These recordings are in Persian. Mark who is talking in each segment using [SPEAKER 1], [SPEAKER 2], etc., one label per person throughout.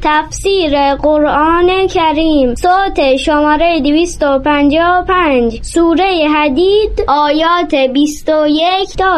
[SPEAKER 1] تفسیر قرآن کریم صوت شماره 255 سوره حدید آیات 21 تا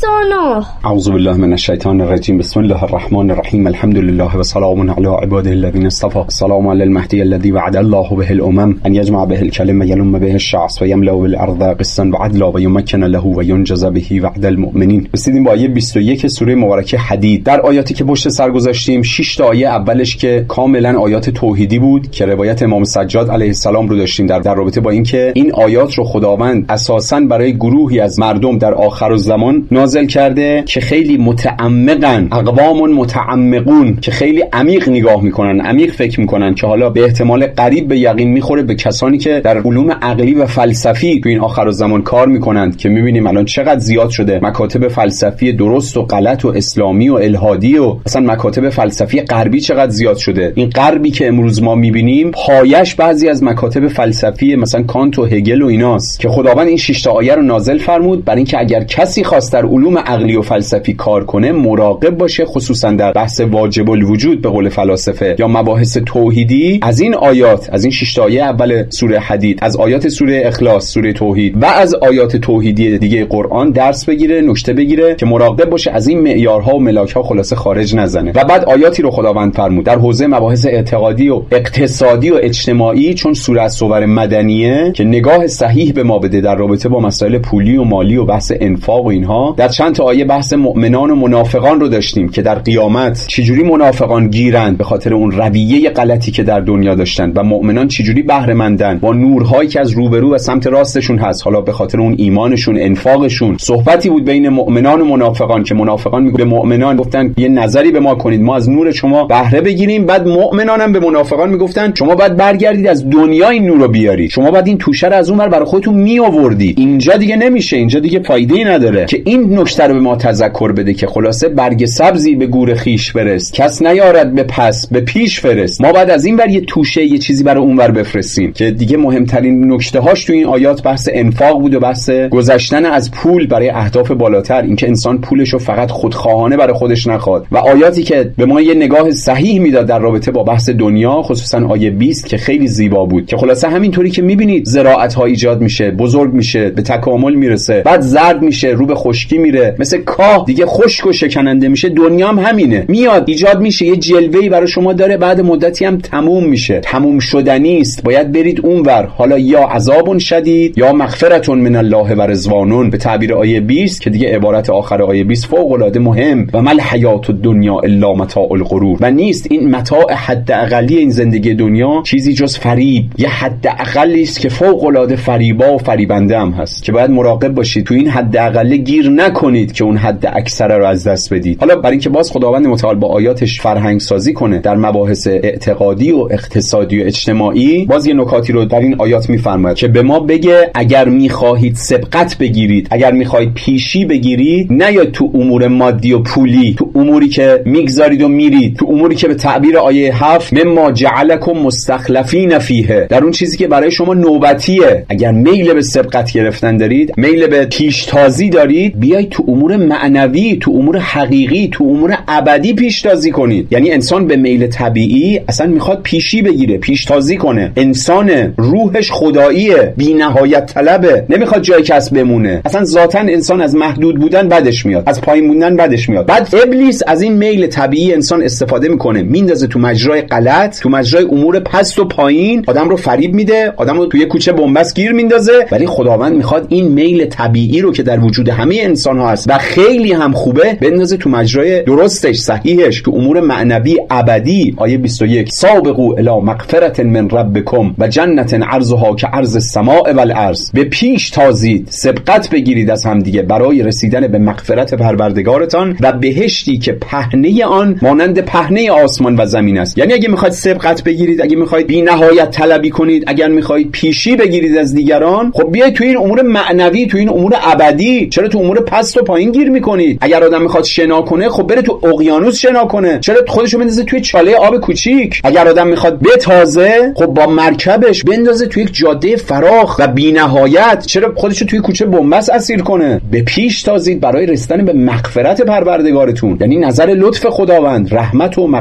[SPEAKER 1] 29.
[SPEAKER 2] اعوذ بالله من الشیطان الرجیم. بسم الله الرحمن الرحیم. الحمد لله و سلام علی عباده الذین اصطفى. السلام علی المهدی الذی وعد الله به الامم ان یجمع به الکلم ینم به الشعث و یملأ بالارض قسطا و عدلا و یمکن له و ینجز به وعد المؤمنین. رسیدیم به آیه 21 سوره مبارکه حدید. در آیاتی که پشت سر گذاشتیم 6 تا آیه اولش که کاملا آیات توحیدی بود که روایت امام سجاد علیه السلام رو داشتیم در رابطه با اینکه این آیات رو خداوند اساساً برای گروهی از مردم در آخرالزمان نازل کرده که خیلی متعمقن، اقوام متعمقون که خیلی عمیق نگاه میکنن، عمیق فکر میکنن، که حالا به احتمال قریب به یقین میخوره به کسانی که در علوم عقلی و فلسفی تو این آخرالزمان کار میکنند که میبینیم الان چقدر زیاد شده مکاتب فلسفی درست و غلط و اسلامی و الهادی و اصلا مکاتب فلسفی غربی چقدر زیاد شده. این غربی که امروز ما میبینیم پایش بعضی از مکاتب فلسفی مثلا کانت و هگل و ایناست که خداوند این 6 تا آیه رو نازل فرمود برای اینکه اگر کسی خواست در علوم عقلی و فلسفی کار کنه مراقب باشه، خصوصا در بحث واجب الوجود به قول فلاسفه یا مباحث توحیدی، از این آیات، از این 6 تا آیه اول سوره حدید، از آیات سوره اخلاص، سوره توحید و از آیات توحیدی دیگه قرآن درس بگیره، نکته بگیره که مراقب باشه از این معیارها و ملاک‌ها خلاصه خارج نزنه. و بعد آیاتی رو خداوند فرمود در حوزه مباحث اعتقادی و اقتصادی و اجتماعی، چون سوره از صور مدنیه که نگاه صحیح به ما بده در رابطه با مسائل پولی و مالی و بحث انفاق و اینها. در چند تا آیه بحث مؤمنان و منافقان رو داشتیم که در قیامت چجوری منافقان گیرند به خاطر اون رویه غلطی که در دنیا داشتن و مؤمنان چجوری بهره مندن با نورهایی که از روبرو و سمت راستشون هست، حالا به خاطر اون ایمانشون، انفاقشون. صحبتی بود بین مؤمنان و منافقان که منافقان میگه به مؤمنان گفتن یه نظری به ما کنید ما از نور شما بهره بگیریم، بعد مؤمنان هم به منافقان میگفتن شما باید برگردید از دنیا این نور رو بیارید، شما باید این توشه رو از اون ور برای خودتون می آوردید، اینجا دیگه نمیشه، اینجا دیگه فایده‌ای نداره. که این نکته رو به ما تذکر بده که خلاصه برگ سبزی به گور خیش برست، کس نیارد به پس به پیش فرست. ما بعد از این ور یه توشه یه چیزی برای اون ور بفرستیم که دیگه مهمترین نکته هاش تو این آیات بحث انفاق بود و بحث گذشتن از پول برای اهداف بالاتر، اینکه انسان پولشو فقط خودخواهانه برای خودش نخواد. و آیاتی که به ما یه نگاه صحیح میداد در رابطه با بحث دنیا، خصوصا آیه 20 که خیلی زیبا بود که خلاصه همینطوری که میبینید زراعت ها ایجاد میشه، بزرگ میشه، به تکامل میرسه، بعد زرد میشه، رو به خشکی میره، مثل کاه دیگه خشک و شکننده میشه. دنیا هم همینه، میاد ایجاد میشه، یه جلوه‌ای برای شما داره، بعد مدتی هم تموم میشه، تموم شدنی است، باید برید اونور، حالا یا عذاب شدید یا مغفرت من الله و رضوان به تعبیر آیه 20 که دیگه عبارت آخر آیه 20 فوق العاده مهم و مل حیات الدنیا الا متاع الغرور. و نیست این متاع حداقلی این زندگی دنیا چیزی جز فریب، یه حداقلی است که فوق العاده فریبا و فریبنده هم هست که باید مراقب باشید تو این حداقل گیر نکنید که اون حد اکثر رو از دست بدید. حالا برای اینکه باز خداوند متعال با آیاتش فرهنگ سازی کنه در مباحث اعتقادی و اقتصادی و اجتماعی، باز یه نکاتی رو در این آیات میفرماید که به ما بگه اگر میخواهید سبقت بگیرید، اگر میخواهید پیشی بگیرید، نیاید تو امور مادی و پولی، تو اموری که میگذارید و میرید، تو اموری که به تعبیر آیه 7 مما جعلکم مستخلفین فیه، در اون چیزی که برای شما نوبتیه. اگر میل به سبقت گرفتن دارید، میل به پیشتازی دارید، بیایید تو امور معنوی، تو امور حقیقی، تو امور ابدی پیشتازی کنید. یعنی انسان به میل طبیعی اصلا میخواد پیشی بگیره، پیشتازی کنه. انسان روحش خداییه، بی نهایت طلبه، نمیخواد جای کس بمونه. اصلا ذاتاً انسان از محدود بودن بدش میاد، از پایین موندن بدش میاد. بعد ابلیس از این میل طبیعی انسان استفاده میکنه، میندازه تو مجرای غلط، تو مجرای امور پست و پایین، آدم رو فریب میده، آدم رو توی کوچه بنبست گیر میندازه. ولی خداوند میخواد این میل طبیعی رو که در وجود همه انسان ها هست و خیلی هم خوبه بندازه تو مجرای درستش، صحیحش، تو امور معنوی ابدی. آیه 21 سابقوا الی مغفرة من ربکم و جنة عرضها کعرض السماء والارض، به پیش تازید، سبقت بگیرید از هم دیگه برای رسیدن به مغفرت پروردگارتان و بهشتی که پهنه آن مانند پهنه آسمان و زمین است. یعنی اگه میخواید سبقت بگیرید، اگه میخواید بی نهایت طلبی کنید، اگر میخواید پیشی بگیرید از دیگران، خب بیاید تو این امور معنوی، تو این امور ابدی. چرا تو امور پست و پایین گیر میکنید؟ اگر آدم میخواد شنا کنه، خب بره تو اقیانوس شنا کنه، چرا خودشو بندازه توی چاله آب کوچیک؟ اگر آدم میخواد بتازه، خب با مرکبش بندازه توی یک جاده فراخ و بی نهایت، چرا خودشو توی کوچه بنبست اسیر کنه؟ به پیش تازید برای رسیدن به مغفرت پروردگارتون. یعنی نظر لطف خداوند، رحمت و مغفرت و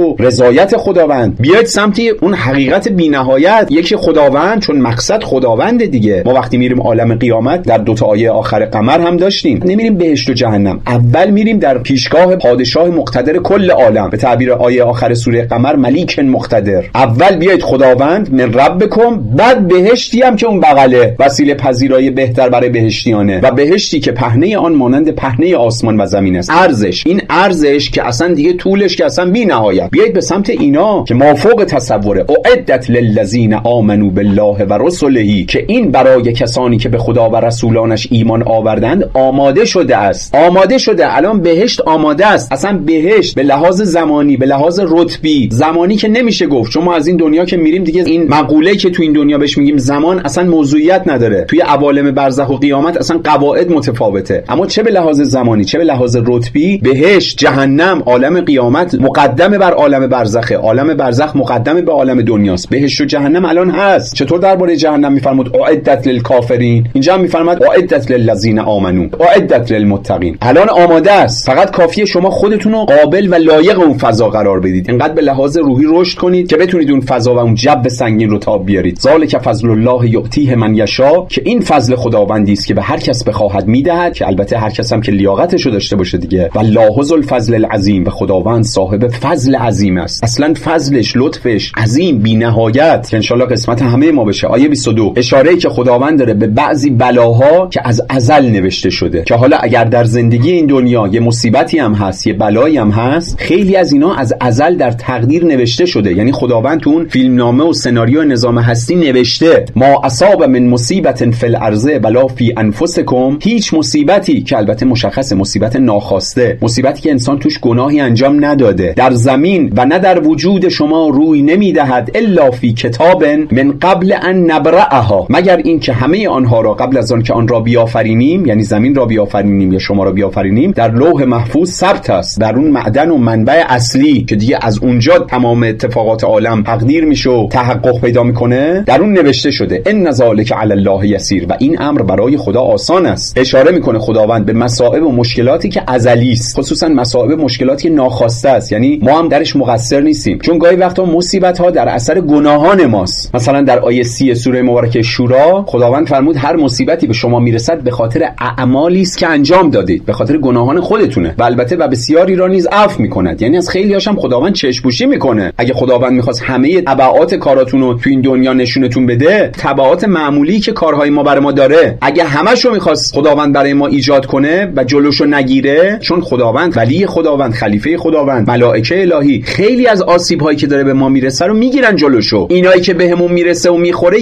[SPEAKER 2] و رضایت خداوند، بیاید سمت اون حقیقت بی‌نهایت. یکی خداوند، چون مقصد خداوند دیگه. ما وقتی میریم عالم قیامت در 2 تا آیه آخر قمر هم داشتیم، نمیریم بهشت و جهنم، اول میریم در پیشگاه پادشاه مقتدر کل عالم، به تعبیر آیه آخر سوره قمر ملیک مقتدر. اول بیاید خداوند من ربکم، بعد بهشتی هم که اون بغله، وسیله پذیرای بهتر برای بهشتیانه، و بهشتی که پهنه آن مانند پهنه آسمان و زمین است. ارزش، این ارزش که اصلا دیگه طولش که اصلا بی نهایت. بیایید به سمت اینا که مافوق تصوره. اعدت للذین آمنوا بالله و رسله، که این برای کسانی که به خدا و رسولانش ایمان آوردند آماده شده است. آماده شده، الان بهشت آماده است. اصلا بهشت به لحاظ زمانی، به لحاظ رتبی، زمانی که نمیشه گفت، چون ما از این دنیا که میریم دیگه این مقوله که تو این دنیا بهش میگیم زمان اصلا موضوعیت نداره. توی عوالم برزخ و قیامت اصلا قواعد متفاوته. اما چه به لحاظ زمانی چه به لحاظ رتبی، بهشت، جهنم، عالم قیامت مقدم بر عالم برزخه، عالم برزخ مقدم به عالم دنیاست. بهشت و جهنم الان هست. چطور درباره جهنم میفرمود اعدت للکافرین، اینجا میفرماد اعدت للذین آمنو، اعدت للمتقین. الان آماده است، فقط کافیه شما خودتون رو قابل و لایق اون فضا قرار بدید، اینقدر به لحاظ روحی رشد کنید که بتونید اون فضا و اون جو سنگین رو تاب بیارید. ذالک فضل الله یؤتیه من یشاء، که این فضل خداوندی است که به هر کس بخواهد میدهد، که البته هر کس هم که لیاقتشو داشته باشه دیگه. والله ذو الفضل العظیم، و خداوند صاحب فضل عظیم است. اصلا فضلش، لطفش عظیم بی نهایت، که ان شاء الله قسمت همه ما بشه. آیه 22 اشاره‌ای که خداوند داره به بعضی بلاها که از ازل نوشته شده، که حالا اگر در زندگی این دنیا یه مصیبتی هم هست، یه بلایی هم هست، خیلی از اینا از ازل در تقدیر نوشته شده. یعنی خداوند تو اون فیلمنامه و سناریو نظام هستی نوشته ما اصاب من مصیبت فی الارض بلا فی انفسکم، هیچ مصیبتی که البته مشخص مصیبت ناخواسته، مصیبتی که انسان توش گناهی انجام نداده، در زمین و نه در وجود شما روی نمیدهد الا فی کتاب من قبل ان نبرأها، مگر این که همه آنها را قبل از آن که آن را بیافرینیم، یعنی زمین را بیافرینیم یا شما را بیافرینیم، در لوح محفوظ ثبت است، در اون معدن و منبع اصلی که دیگه از اونجا تمام اتفاقات عالم تقدیر میشه و تحقق پیدا میکنه، در اون نوشته شده ان ذالک علی الله یسیر، و این امر برای خدا آسان است. اشاره میکنه خداوند به مصائب و مشکلاتی که ازلی است، خصوصا مصائب و مشکلاتی که ناخواسته است، یعنی ما هم درش مقصر نیستیم، چون گاهی وقتا مصیبت ها در اثر گناهان ماست. مثلا در آیه 30 سوره مبارکه شورا خداوند فرمود هر مصیبتی به شما میرسد به خاطر اعمالی است که انجام دادید، به خاطر گناهان خودتونه، و البته و بسیاری را نیز عفو میکند. یعنی از خیلیاش هم خداوند چشم‌پوشی میکنه. اگه خداوند میخواست همه تبعات کاراتون رو تو این دنیا نشونتون بده، تبعات معمولی که کارهای ما برای ما داره، اگه همه‌شو میخواست خداوند برای ما ایجاد کنه و جلوشو نگیره، چون خداوند ولی خداوند، خلیفه خداوند، ملائکه الهی خیلی از آسیب‌هایی که داره به ما میرسه رو میگیرن جلوشو. اینایی که بهمون میرسه و میخوره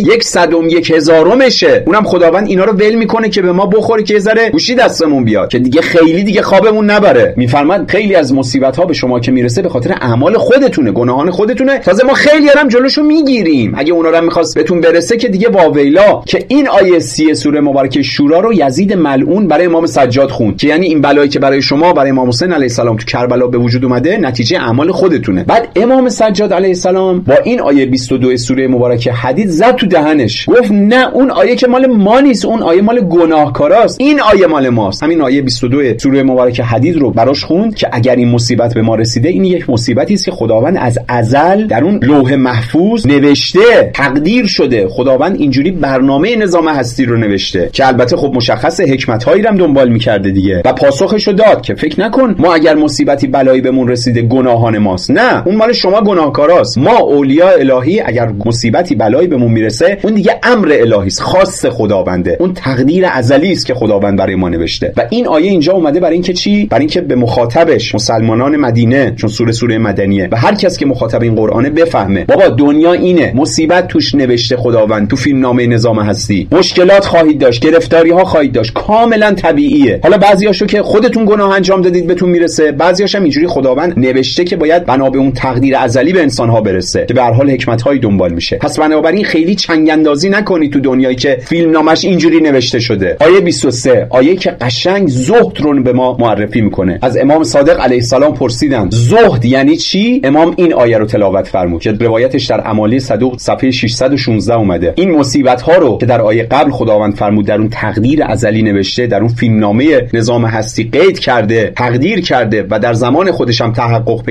[SPEAKER 2] 1/1000000شه، اونم خداوند اینا رو ول میکنه که به ما بخوره که یه ذره گوشی دستمون بیاد، که دیگه خیلی دیگه خوابمون نبره. میفرماد خیلی از مصیبت ها به شما که میرسه به خاطر اعمال خودتونه، گناهان خودتونه، تازه ما خیلی هم جلوشو میگیریم. اگه اونا رو میخواست بهتون برسه که دیگه واویلا. که این آیه 30 سوره مبارکه شورا رو یزید ملعون برای امام سجاد خوند، که یعنی این بلایی که برای شما، برای امام حسین علیه السلام تو کربلا به وجود اومده نتیجه اعمال خودتونه. بعد امام سجاد علیه السلام با این آیه 22 سوره مبارکه حدید زد تو دهنش، گفت نه اون آیه که مال ما نیست، اون آیه مال گناهکاراست، این آیه مال ماست. همین آیه 22 سوره مبارکه حدید رو براش خوند که اگر این مصیبت به ما رسیده، این یک مصیبتی است که خداوند از ازل در اون لوح محفوظ نوشته، تقدیر شده. خداوند اینجوری برنامه نظام هستی رو نوشته که البته خب مشخص حکمت‌هایی رو هم دنبال می‌کرده دیگه، و پاسخش رو داد که فکر نکن ما اگر مصیبتی بلایی بهمون رسیده گناهان ماست، نه اون مال شما گناهکاراست. ما اولیاء الهی اگر مصیبتی بلایی بهمون میرسه، اون دیگه امر الهی است، خاص خداونده، اون تقدیر ازلی است که خداوند برای ما نوشته. و این آیه اینجا اومده برای اینکه چی؟ برای اینکه به مخاطبش، مسلمانان مدینه، چون سوره مدنیه، و هر کس که مخاطب این قرآنه بفهمه بابا دنیا اینه، مصیبت توش نوشته خداوند تو فیلمنامه نظام هستی، مشکلات خواهید داشت، گرفتاری ها خواهید داشت، کاملا طبیعیه. حالا بعضیاشو که خودتون گناه انجام دادید بهتون میرسه، بعضیاش هم اینجوری خداوند نوشته که باید بنا به اون تقدیر ازلی به انسان ها برسه، که به هر حال حکمت هایی دنبال میشه. پس بنابراین خیلی چنگ اندازی نکنید تو دنیایی که فیلمنامش اینجوری نوشته شده. آیه 23 آیه که قشنگ زهد رو به ما معرفی میکنه. از امام صادق علیه السلام پرسیدن زهد یعنی چی؟ امام این آیه رو تلاوت فرمود که روایتش در اعمالی صدوق صفحه 616 اومده. این مصیبت ها رو که در آیه قبل خداوند فرمود در اون تقدیر ازلی نوشته، در اون فیلمنامه نظام هستی قید کرده، تقدیر کرده و در زمان خودش هم تحقق پیدا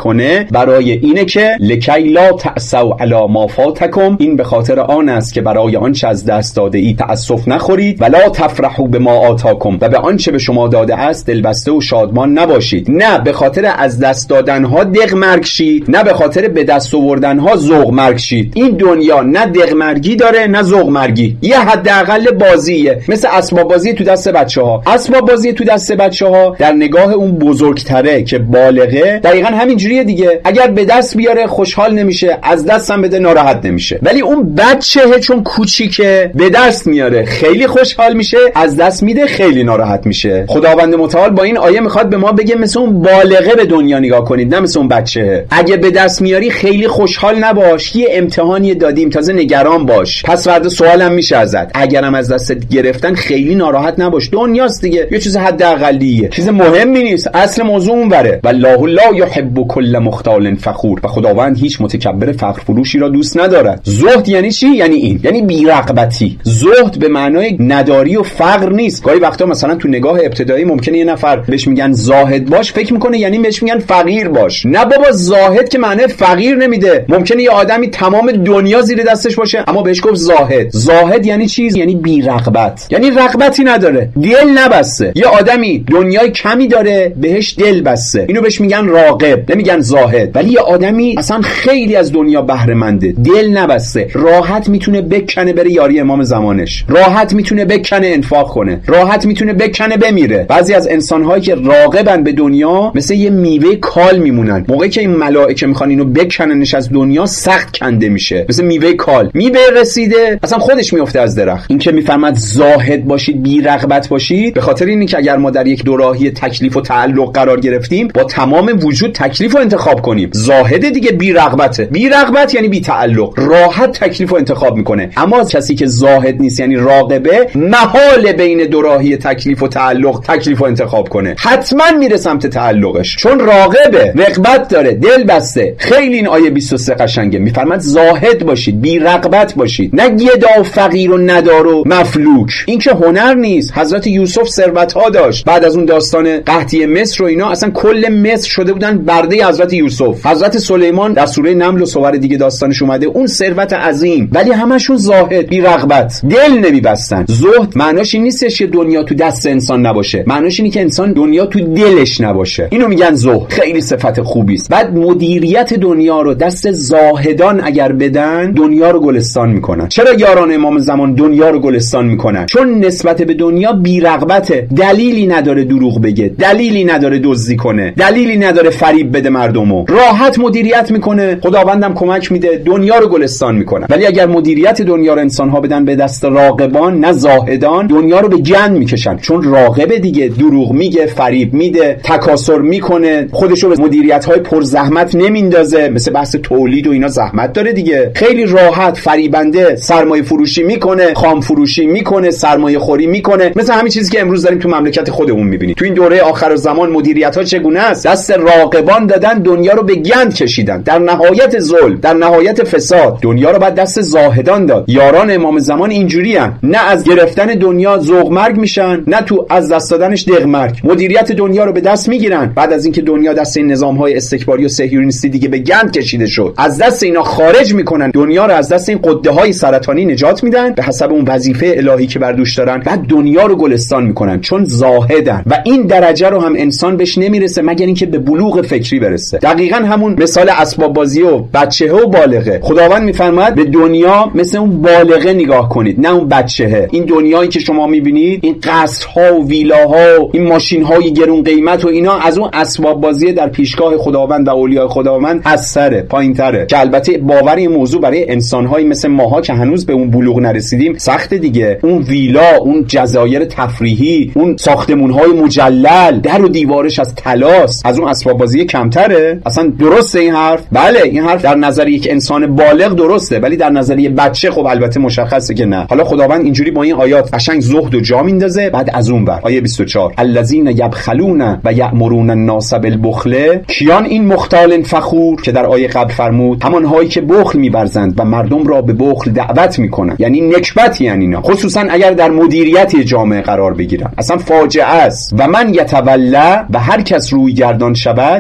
[SPEAKER 2] میکنه برای اینه که لکی لا تأسوا علی ما فاتکم، این به خاطر آن است که برای آنچه از دست داده ای تأسف نخورید، ولا تفرحوا بما آتاکم، و به آنچه به شما داده است دلبسته و شادمان نباشید. نه به خاطر از دست دادن ها دغمرگ شید، نه به خاطر به دست آوردن ها ذوق‌مرگ شید. این دنیا نه دغمرگی داره نه ذوق‌مرگی، یه حداقل بازیه، مثل اسباب بازی تو دست بچه‌ها. اسباب بازی تو دست بچه‌ها در نگاه اون بزرگتره که بالغه دقیقاً همین جوریه دیگه. اگر به دست بیاره خوشحال نمیشه، از دست هم بده ناراحت نمیشه. ولی اون بچه‌ه چون کوچیکه به دست میاره خیلی خوشحال میشه، از دست میده خیلی ناراحت میشه. خداوند متعال با این آیه میخواد به ما بگه مثل اون بالغه به دنیا نگاه کنید، نه مثل اون بچه‌ه. اگه به دست میاری خیلی خوشحال نباش، یه امتحانی دادیم تازه نگران باش، پس فردا سوالم میشه ازت. اگرم از دستت گرفتن خیلی ناراحت نباش، دنیاست دیگه، یه چیز حداقلیه، چیز مهمی نیست. اصل موضوع اونوره. والله لا یحب کل مختال فخور، و خداوند هیچ متکبر فخر فروشی را دوست ندارد. زهد یعنی چی؟ یعنی این، یعنی بی‌رغبتی. زهد به معنای نداری و فقر نیست. گاهی وقتا مثلا تو نگاه ابتدایی ممکنه یه نفر بهش میگن زاهد باش، فکر میکنه یعنی بهش میگن فقیر باش. نه بابا، زاهد که معنی فقیر نمیده. ممکنه یه آدمی تمام دنیا زیر دستش باشه اما بهش گفت زاهد. زاهد یعنی چیز؟ یعنی بی‌رغبت، یعنی رغبتی نداره، دل نبسته. یه آدمی دنیای کمی داره بهش دل بسته، اینو بهش میگن راغب، نمیگن زاهد. ولی یه آدمی اصلا خیلی از دنیا بهره منده، دل نبسته، راحت میتونه بکنه بره یاری امام زمانش، راحت میتونه بکنه انفاق کنه، راحت میتونه بکنه بمیره. بعضی از انسان‌هایی که راغبن به دنیا مثل یه میوه کال میمونن. موقعی که این ملائکه میخوان اینو بکننش از دنیا سخت کنده میشه، مثل میوه کال. میوه رسیده اصلا خودش میفته از درخت. این که میفرماد زاهد باشید، بی رغبت باشید، به خاطر اینه که اگر ما در یک دوراهی تکلیف و تعلق قرار گرفتیم با تمام وجود تکلیف رو انتخاب کنیم. زاهد دیگه بی رغبته. بی رغبت یعنی بی تعلق، راحت تکلیف رو انتخاب میکنه. اما کسی که زاهد نیست یعنی راغبه، محال بین دوراهی تکلیف و تعلق تکلیف رو انتخاب کنه، حتما میره سمت تعلقش، چون راغبه، رغبت داره، دل بسته. خیلی این آیه 23 قشنگه، میفرماد زاهد باشید، بی رغبت باشید، نه گدا و فقیر و ندار و مفلوک. این که هنر نیست. حضرت یوسف ثروت ها داشت، بعد از اون داستان قحطی مصر و اینا اصلا کل مصر شده بودن برده حضرت یوسف. حضرت سلیمان در سوره نمل و سور دیگه داستانش اومده، اون ثروت عظیم، ولی همشون زاهد، بی رغبت، دل نمیبستن. زهد معناش این نیستش که دنیا تو دست انسان نباشه، معناش اینه که انسان دنیا تو دلش نباشه. اینو میگن زهد. خیلی صفت خوبی است. بعد مدیریت دنیا رو دست زاهدان اگر بدن، دنیا رو گلستان میکنن. چرا یاران امام زمان دنیا رو گلستان میکنن؟ چون نسبت به دنیا بی رغبته، دلیلی نداره دروغ بگه، دلیلی نداره دزدی کنه، دلیلی نداره فریب بده مردمو، راحت مدیریت میکنه، خداوندم کمک میده، دنیا رو گلستان میکنه. ولی اگر مدیریت دنیا رو انسان‌ها بدن به دست راغبان نه زاهدان، دنیا رو به گند میکشن. چون راغب دیگه دروغ میگه، فریب میده، تکاسر میکنه، خودشو به مدیریت‌های پر زحمت نمیندازه، مثل بحث تولید و اینا زحمت داره دیگه. خیلی راحت فریبنده سرمایه فروشی میکنه، خام فروشی میکنه، سرمایه خوری میکنه، مثل همین چیزی که امروز داریم تو مملکت خودمون میبینید. تو این دوره آخر زمان مدیریت‌ها چگونه است؟ دست راغبان دادن، دنیا رو به گند کشیدن، در نهایت ظلم، در نهایت فساد. دنیا رو بعد دست زاهدان داد. یاران امام زمان اینجوریان، نه از گرفتن دنیا ذوق مرگ میشن، نه تو از دست دادنش دق مرگ. مدیریت دنیا رو به دست میگیرن. بعد از اینکه دنیا دست این نظام‌های استکباری و صهیونیستی دیگه به گند کشیده شد، از دست اینا خارج میکنن، دنیا رو از دست این قده‌های سرطانی نجات میدن به حسب اون وظیفه الهی که بر دوش دارن. بعد دنیا رو گلستان میکنن چون زاهدن. و این درجه رو هم انسان بهش نمیرسه مگر اینکه به بلوغ فکری برسه. دقیقاً همون مثال اسباب بازی و بچه‌ه و بالغه. خداوند میفرماد به دنیا مثل اون بالغه نگاه کنید، نه اون بچه‌ه. این دنیایی که شما میبینید، این قصرها و ویلاها و این ماشین‌های گرون قیمت و اینا، از اون اسباب بازی در پیشگاه خداوند و اولیاء خداوند از سره، پایین‌تره. که البته باور این موضوع برای انسان‌های مثل ماها که هنوز به اون بلوغ نرسیدیم سخت دیگه. اون ویلا، اون جزایر تفریحی، اون ساختمون‌های مجلل، در و دیوارش از طلاست، از اون اسباب بازی کمتره؟ اصلا درسته این حرف؟ بله، این حرف در نظر یک انسان بالغ درسته، ولی در نظر یک بچه خب البته مشخصه که نه. حالا خداوند اینجوری با این آیات قشنگ زهد و جا میندازه. بعد از اون بر آیه 24 الذین یبخلون و یأمرون الناس بالبخل، کیان این مختال فخور که در آیه قبل فرمود؟ همان هایی که بخل می‌ورزند و مردم را به بخل دعوت میکنن. یعنی نکبتی یعنی اینا، خصوصا اگر در مدیریت جامعه قرار بگیرن، اصلا فاجعه است. و من یتولا، و هر کس روی گردان شود، یعنی از این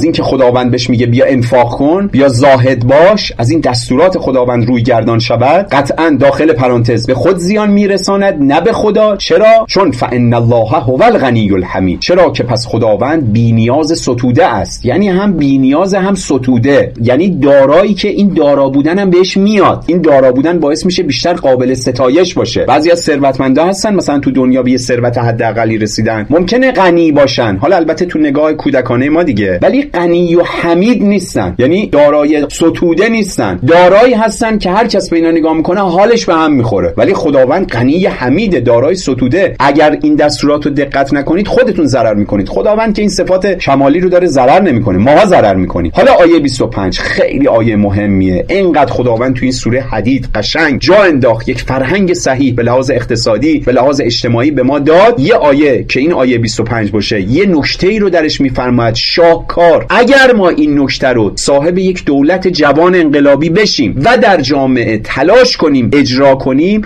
[SPEAKER 2] این که خداوند بهش میگه بیا انفاق کن، بیا زاهد باش، از این دستورات خداوند روی گردان شود، قطعا داخل پرانتز به خود زیان میرساند نه به خدا. چرا؟ چون فان الله هو الغنی الحمید. چرا که پس خداوند بی‌نیاز ستوده است، یعنی هم بی‌نیاز هم ستوده، یعنی دارایی که این دارا بودن هم بهش میاد. این دارا بودن باعث میشه بیشتر قابل ستایش باشه. بعضی از ثروتمندا هستن مثلا تو دنیا به ثروت حداقلی رسیدن، ممکنه غنی باشن، حالا البته تو نگاه کودکانه ما دیگه، ولی غنی و حمید نیستن، یعنی دارای ستوده نیستن. دارایی هستن که هر کس به اینا نگاه میکنه حالش به هم میخوره، ولی خداوند غنی حمید، دارای ستوده. اگر این دستورات رو دقت نکنید خودتون ضرر میکنید. خداوند که این صفات کمالی رو داره ضرر نمیکنه، ماها ضرر میکنیم. حالا آیه 25 خیلی آیه مهمیه. اینقدر خداوند تو این سوره حدید قشنگ جا انداخت، یک فرهنگ صحیح به لحاظ اقتصادی به لحاظ اجتماعی به ما داد. یه آیه که این آیه 25 باشه یه نکته‌ای رو درش میفرماید شاهکار. اگر ما این نکته رو صاحب یک دولت جوان انقلابی بشیم و در جامعه تلاش کنیم اجرا کنیم،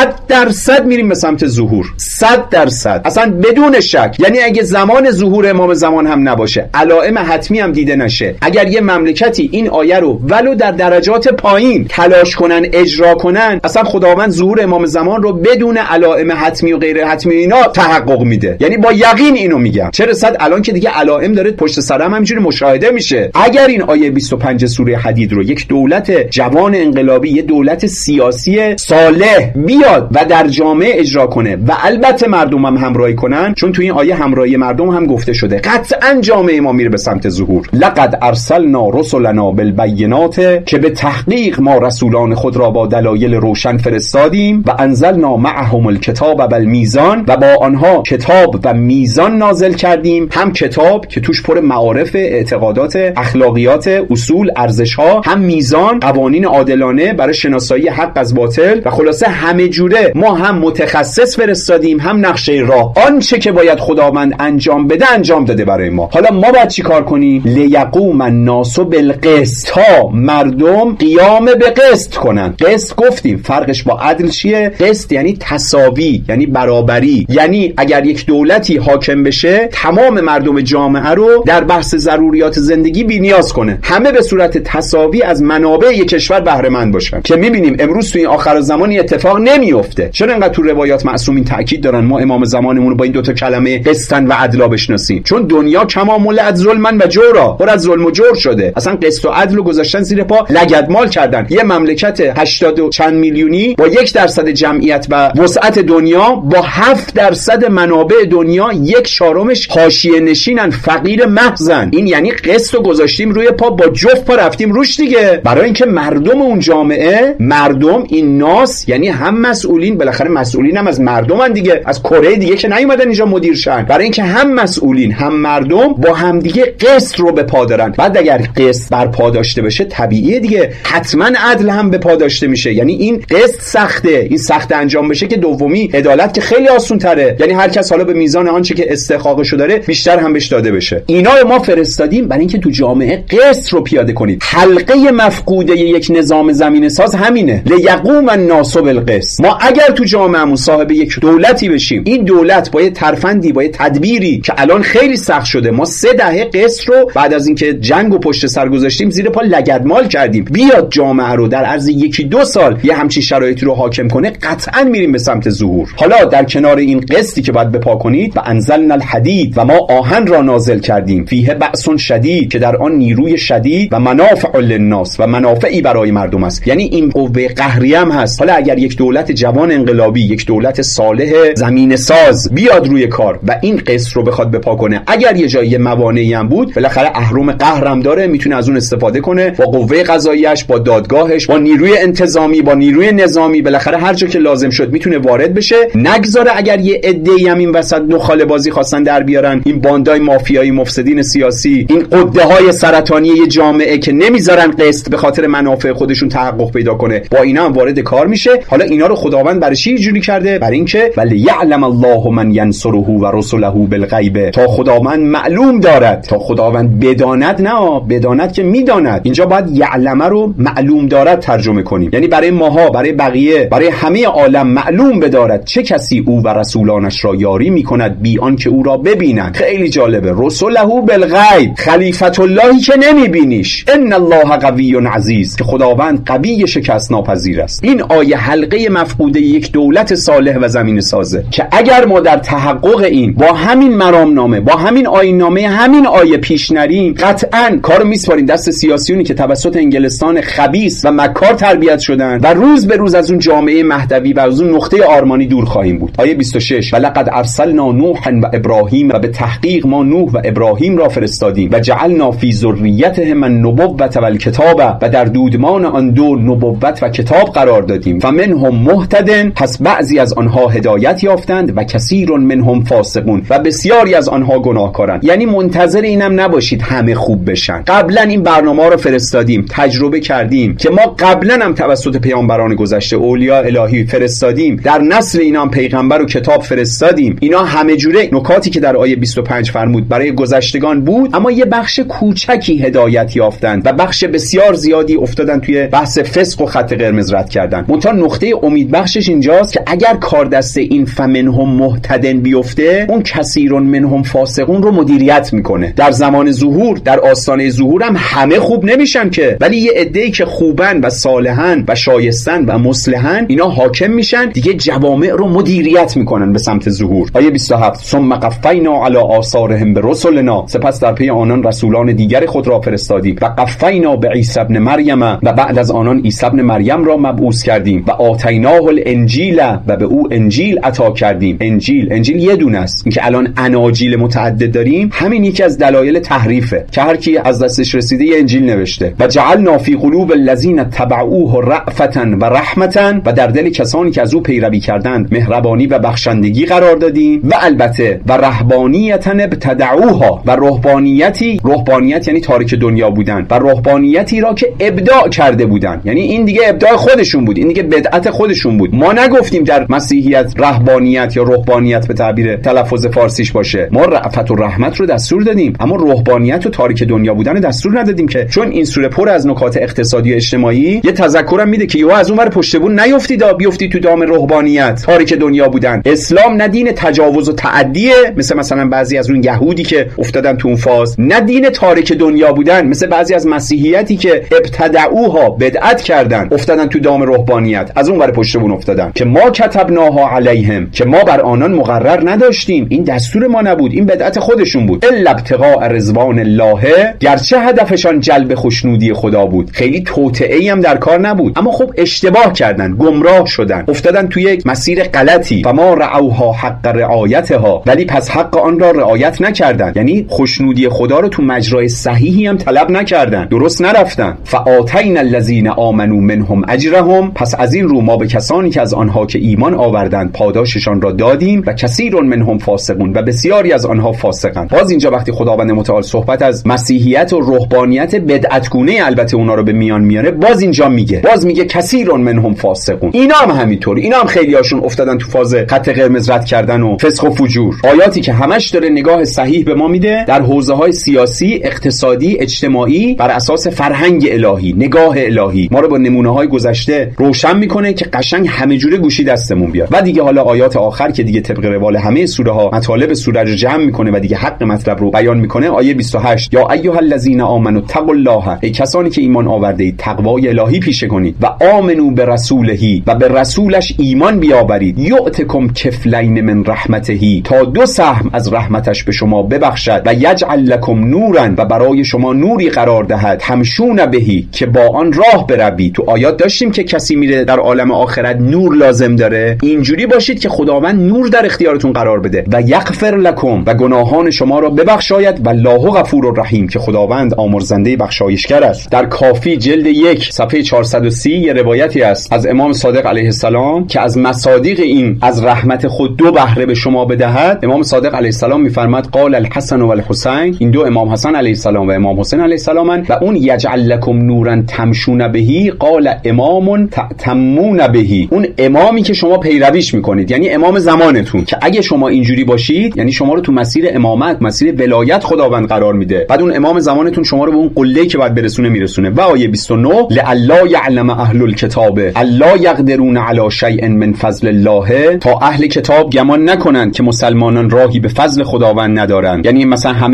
[SPEAKER 2] 100% میریم به سمت ظهور. 100% اصلا بدون شک. یعنی اگه زمان ظهور امام زمان هم نباشه، علائم حتمی هم دیده نشه، اگر یه مملکتی این آیه رو ولو در درجات پایین تلاش کنن اجرا کنن، اصلا خداوند ظهور امام زمان رو بدون علائم حتمی و غیر حتمی اینا تحقق میده. یعنی با یقین اینو میگم، چه رسد الان که دیگه علائم داره پشت سرم همینجوری مشاهده میشه. اگر این آیه 25 سوره حدید رو یک دولت جوان انقلابی، یه دولت سیاسی صالح بیاد و در جامعه اجرا کنه و البته مردم هم همراهی کنن، چون تو این آیه همراهی مردم هم گفته شده، قطعا جامعه ما میره به سمت ظهور. لقد ارسلنا رسلنا بالبینات، که به تحقیق ما رسولان خود را با دلایل روشن فرستادیم، و انزلنا معهم الکتاب والمیزان، و با آنها کتاب و میزان نازل کردیم. هم کتاب که توش پر معارف، اعتقادات، اخلاقیات، اصول، ارزش‌ها، هم میزان، قوانین عادلانه برای شناسایی حق از باطل، و خلاصه همه جوره ما هم متخصص فرستادیم هم نقشه راه. آنچه که باید خداوند انجام بده انجام داده برای ما. حالا ما باید چی کار کنیم؟ لیقوم الناس بالقسط، تا مردم قیام به قسط کنن. قسط گفتیم فرقش با عدل چیه؟ قسط یعنی تساوی، یعنی برابری. یعنی اگر یک دولتی حاکم بشه تمام مردم جامعه رو در بحث ضروریات زندگی بی‌نیاز کنه، همه به صورت تساوی از منابع یک کشور بهره مند باشن، که می‌بینیم امروز توی آخر زمان اتفاق نمیفته. چون انقدر تو روایات معصومین تاکید دارن ما امام زمانمون رو با این دوتا کلمه قسطن و عدلا بشناسیم، چون دنیا کما ملئت ظلما و جورا، پر از ظلم و جور شده. اصلا قسط و عدل رو گذاشتن زیر پا، لگدمال کردن. یه مملکت 80 و چند میلیونی با 1% جمعیت و وسعت دنیا، با 7% منابع دنیا، 1/4 حاشیه نشینن، فقیر محضن. این یعنی قسط رو گذاشتیم روی پا، با جفت پا رفتیم روش دیگه، برای اینکه مردم اون جامعه، مردم این ناس، یعنی هم مسئولین، بالاخره مسئولین هم از مردمن دیگه، از کره دیگه که نیومدن اینجا مدیر شن، برای اینکه هم مسئولین هم مردم با هم دیگه قسط رو به پا دارن. بعد اگر قسط بر پا داشته بشه طبیعیه دیگه حتما عدل هم به پا داشته میشه. یعنی این قسط سخته، این سخت انجام بشه که دومی عدالت که خیلی آسون تره، یعنی هر کس حالا به میزان آنچه که استحقاقش داره بیشتر هم بهش داده بشه. اینا رو ما فرستادیم برای اینکه تو جامعه قسط رو پیاده کنید. حلقه مفقوده یک نظام زمینه ساز همینه، لیقوم الناس بالقسط. ما اگر تو جامعهمون صاحب یک دولتی بشیم، این دولت با یه ترفندی، با یه تدبیری که الان خیلی سخت شده، ما 3 دهه قسط رو بعد از اینکه جنگ و پشت سر گذاشتیم زیر پا لگدمال کردیم، بیاد جامعه رو در عرض 1-2 سال یه همچین شرایطی رو حاکم کنه، قطعا میریم به سمت ظهور. حالا در کنار این قسطی که باید بپا کنید، و انزلنا الحدید، و ما آهن را نازل کردیم، فیه بأس شدید، که در آن نیروی شدید و منافع للناس، و منافعی برای مردم است. یعنی این قوه قهری هم هست. حالا اگر یک دولت جوان انقلابی، یک دولت صالح زمینه ساز بیاد روی کار و این قسط رو بخواد بپا کنه، اگر یه جایی موانعی هم بود، بالاخره اهرم قهر هم داره، میتونه از اون استفاده کنه، با قوه قضاییش، با دادگاهش، با نیروی انتظامی، با نیروی نظامی، بالاخره هر جا که لازم شد میتونه وارد بشه. نگذاره اگر یه عده‌ای هم این وسط نخاله بازی خواستن در بیارن، این باندای مافیایی، مفسدین سیاسی، این قده‌های سرطانی یه جامعه که نمیذارن قسط به خاطر منافع خودشون تحقق پیدا کنه، با اینا هم وارد کار میشه. حالا اینا رو خداوند برای چی جوری کرده؟ برای اینکه ولیعلم الله من ینصره و رسله بالغیب، تا خداوند معلوم دارد، تا خداوند بداند، نه بداند که میداند. اینجا باید یعلم رو معلوم دارد ترجمه کنیم، یعنی برای ماها، برای بقیه، برای همه عالم معلوم بدارد چه کسی او و رسولانش را یاری میکند بی آن که او را ببینند. خیلی جالبه، رسله بالغیب، خلیفت اللهی که نمیبینیش، ان الله قوی عزیز، که خداوند قوی شکست ناپذیر است. این آیه حلقه مفقوده یک دولت صالح و زمین سازه که اگر ما در تحقق این با همین مرامنامه، با همین آیین‌نامه، همین آیه پیش نریم، قطعاً کارو میسپاریم دست سیاسیونی که توسط انگلستان خبیث و مکار تربیت شدن و روز به روز از اون جامعه مهدوی و از اون نقطه آرمانی دور خواهیم بود. آیه 26 ولقد ارسلنا نوحا و ابراهیم، و به تحقیق ما نوح و ابراهیم را فرستادیم و جعلنا فی ذریتهم النبوة والکتاب، و در دودمان آن دو نبوت و کتاب قرار دادیم. فمنهم مهتد، پس بعضی از آنها هدایت یافتند، و کثیر منهم فاسقون، و بسیاری از آنها گناهکارند. یعنی منتظر اینم نباشید همه خوب بشن. قبلا این برنامه رو فرستادیم، تجربه کردیم که ما قبلا هم توسط پیامبران گذشته، اولیاء الهی فرستادیم، در نسل اینا هم پیغمبر و کتاب فرستادیم. اینا همه جوره نکاتی که در آیه 25 فرمود برای گذشتگان بود، اما یه بخش کوچکی هدایت یافتند و بخش بسیار زیادی افتادن توی بحث فسق و خط قرمز رد کردن. منتها نقطه امید بخشش اینجاست که اگر کار دست این فمنهم مهتدن بیفته، اون کثیر منهم فاسقون رو مدیریت میکنه. در زمان ظهور، در آستانه ظهور هم همه خوب نمیشن که، ولی یه عده‌ای که خوبن و صالحن و شایستن و مصلحن، اینا حاکم میشن دیگه، جوامع رو مدیریت میکنن به سمت ظهور. آیه 27 ثم قفینا علی آثارهم برسلنا، سپس در پی آنان رسولان دیگر خود را فرستادیم. و قفینا به عیسی ابن مریم، و بعد از آنان عیسی ابن مریم را مبعوث کردیم. و آتیناه الانجیل، و به او انجیل عطا کردیم. انجیل یه دونه است. اینکه الان اناجیل متعدد داریم، همین یکی از دلایل تحریفه که هر کی از دستش رسیده یه انجیل نوشته. و جعلنا فی قلوب الذین تبعوه رأفة و رحمة، و در دل کسانی که از او پیروی کردند مهربانی و بخشندگی قرار دادیم. و البته و رهبانیتا ابتدعوها، و رهبانیت یعنی تارک دنیا بودن، و رهبانیتی را که ابداع کرده بودن، یعنی این دیگه ابداع خودشون بود، این دیگه بدعت خودشون بود. ما نگفتیم در مسیحیت رهبانیت یا رهبانیت به تعبیر تلفظ فارسیش باشه، ما رأفت و رحمت رو دستور دادیم، اما رهبانیت و تارک دنیا بودن دستور ندادیم. که چون این سوره پر از نکات اقتصادی و اجتماعی، یه تذکرم میده که یهو از اون ور پشت بون نیافتید، بیافتید تو دام رهبانیت، تارک دنیا بودن. اسلام نه دین تجاوز و تعدیه مثلا بعضی از اون یهودی که افتادن تو اون فاز، نه دین تارک دنیا بودن مثل بعضی از مسیحیتی که ابتدعوها بدعت کردن افتادن تو دام رهبانیت، از اون ور پشت بون افتادن. که ما کتبناها علیهم، که ما بر آنان مقرر نداشتیم، این دستور ما نبود، این بدعت خودشون بود. الا ابتغاء رضوان الله، گرچه هدفشان جلب خوشنودی خدا بود، خیلی توطئه‌ای هم در کار نبود، اما خب اشتباه کردن، گمراه شدن، افتادن توی یک مسیر غلطی. و ما رعوها حق رعایتها، ولی پس حق آن را رعایت نکردن، یعنی خوشنودی خدا رو تو مجرای صحیحی هم طلب نکردن، درست نرفتن. فآتینا الذین آمنوا منهم اجرهم، پس از این رو ما به کسانی که از آنها که ایمان آوردند پاداششان را دادیم. و کثیر منهم فاسقون، و بسیاری از آنها فاسقند. باز اینجا وقتی خداوند متعال صحبت از مسیحیت و رهبانیت بدعتگونه البته اونا رو به میان میاره، باز اینجا میگه کثیر منهم فاسقون. اینا هم همینطور، اینا هم خیلی هاشون افتادن تو فاز خط قرمز رد کردن و فسق و فجور. آیاتی که همش داره نگاه صحیح به ما میده در حوزه‌های سیاسی، اقتصادی، اجتماعی، بر اساس فرهنگ الهی، نگاه الهی. ما رو با نمونه‌های گذشته روشن میکنه که قشنگ همه جوره گوشی دستمون بیاد. و دیگه حالا آیات آخر که دیگه طبق روال همه سوره ها مطالب سوره رو جمع میکنه و دیگه حق مطلب رو بیان میکنه. آیه 28 یا ایها الذین آمنوا اتقوا الله، ای کسانی که ایمان آورده اید تقوای الهی پیشه کنید. و آمنو برسوله، و به رسولش ایمان بیاورید. یؤتکم کفلین من رحمته، تا 2 سهم از رحمتش به شما ببخشد. و یجعل لکم نورا، و برای شما نوری قرار دهد. تمشون بهی، که با آن راه بروید. تو آیات داشتیم که کسی میره در عالم آخرت نور لازم داره، اینجوری باشید که خداوند نور در اختیارتون قرار بده. و یغفر لکم، و گناهان شما را ببخشاید. و الله غفور الرحیم، که خداوند آمرزنده بخشایشگر است. در کافی جلد 1 صفحه 430 یه روایتی است از امام صادق علیه السلام که از مصادیق این از رحمت خود 2 بهره به شما بدهد. امام صادق علیه السلام میفرماد قال الحسن و الحسین، این 2 امام حسن علیه السلام و امام حسین علیه السلام. و اون یجعل لکم نورا تمشون بهی قال امام تتمون بهی، اون امامی که شما پیرویش میکنید، یعنی امام زمانتون، که اگه شما اینجوری باشید یعنی شما رو تو مسیر امامت، مسیر ولایت خداوند قرار میده. بعد اون امام زمانتون شما رو به اون قله‌ای که باید برسونه میرسونه. و آیه 29 لعلا یعلم اهل الکتاب الا یقدرون علی شیء من فضل الله، تا اهل کتاب گمان نکنند که مسلمانان راهی به فضل خداوند ندارند، یعنی مثلا همه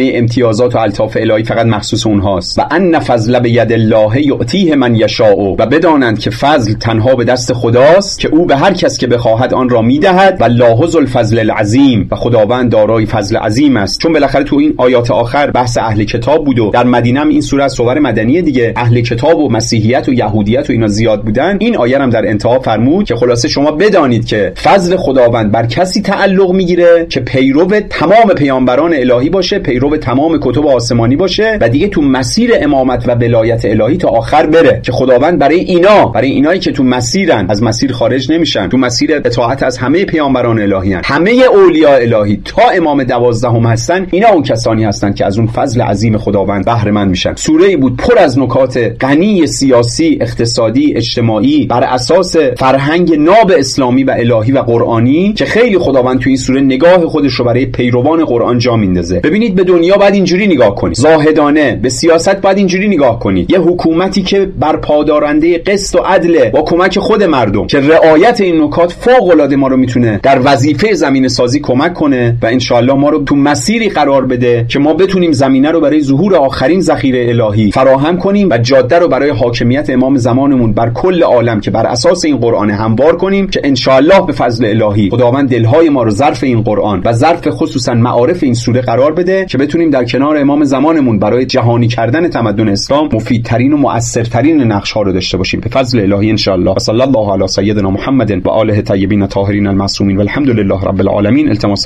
[SPEAKER 2] امتیازات و الطاف الهی فقط مخصوص اونهاست و ان فضل بید الله یؤتیه من یشاء و بدانند که فضل تنها به دست خداست که او به هر کس که بخواهد آن را میدهد و الله ذو الفضل العظیم و خداوند دارای فضل عظیم است. چون بالاخره تو این آیات آخر بحث اهل کتاب بود و در مدینه هم این سوره از صور مدنی دیگه اهل کتاب و مسیحیت و یهودیت و اینا زیاد بودن، این آیه هم در انتها فرمود که خلاصه شما بدانید که فضل خداوند بر کسی تعلق میگیره که پیرو تمام پیامبران الهی باشه، پیرو تمام کتب آسمانی باشه و دیگه تو مسیر امامت و ولایت الهی تا آخر بره، که خداوند برای اینایی که تو مسیرن از مسیر خارج نمیشن، تو مسیر اطاعت از همه پیامبران الهی هستن، همه اولیاء الهی تا امام 12 هستن، اینا اون کسانی هستن که از اون فضل عظیم خداوند بهره مند میشن. سوره‌ای بود پر از نکات غنی سیاسی، اقتصادی، اجتماعی بر اساس فرهنگ ناب اسلامی و الهی و قرآنی که خیلی خداوند تو این سوره نگاه خودش رو برای پیروان قرآن جا میندازه. ببینید به دنیا باید اینجوری نگاه کنید، زاهدانه، به سیاست باید اینجوری نگاه کنید. یه حکومتی که برپادارنده قسط و عدل با کمک خود مردم که رعایت این نکات فوق‌العاده ما رو میتونه در وظیفه زمینه سازی کمک کنه و انشاءالله ما رو تو مسیری قرار بده که ما بتونیم زمینه رو برای ظهور آخرین ذخیره الهی فراهم کنیم و جاده رو برای حاکمیت امام زمانمون بر کل عالم که بر اساس این قرآن هموار کنیم که انشاءالله به فضل الهی خداوند دلهای ما رو ظرف این قرآن و ظرف خصوصا معارف این سوره قرار بده که بتونیم در کنار امام زمانمون برای جهانی کردن تمدن اسلام مفیدترین و مؤثرترین نقش ها رو داشته باشیم به فضل الهی انشاءالله. صلی الله علی سیدنا محمد و آله الطیبین الطاهرین المعصومین والحمد لله رب العالمین. التماس